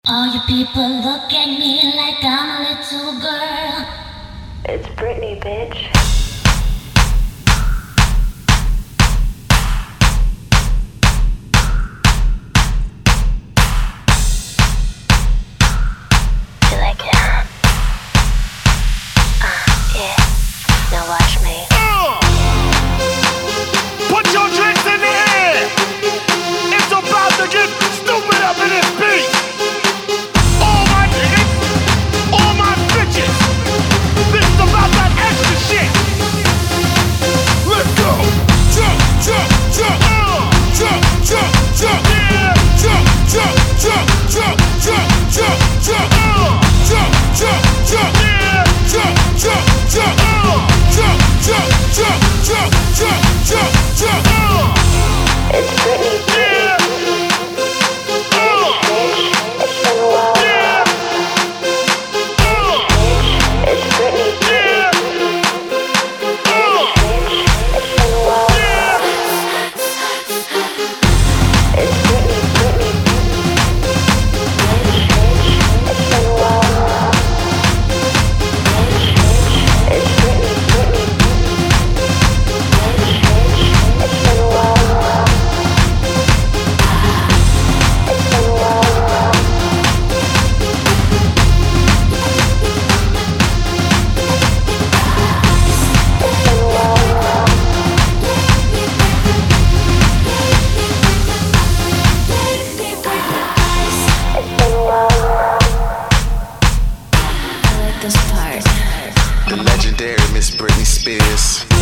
All you people look at me like I'm a little girl. It's Britney, bitch. You like it, huh? Yeah. Now watch me. Put your drinks in the air. It's about to get stupid up in this beat. All my niggas, all my bitches. This is about that extra shit. Let's go. Jump, jump, jump. Jump, jump, jump. Yeah. Jump, jump, jump, jump, jump, jump, jump. Jump, jump, jump. Yeah. Jump, jump, jump. Jump, jump, jump, jump, jump, jump, jump. It's Britney, Yeah. It's been a while. Yeah. It's Britney, Yeah. It's been a while. It's Britney, It's been a while. It's Britney, It's been a while. It's been a while. It's been a while. It's been a while. I like this part. The legendary Miss Britney Spears.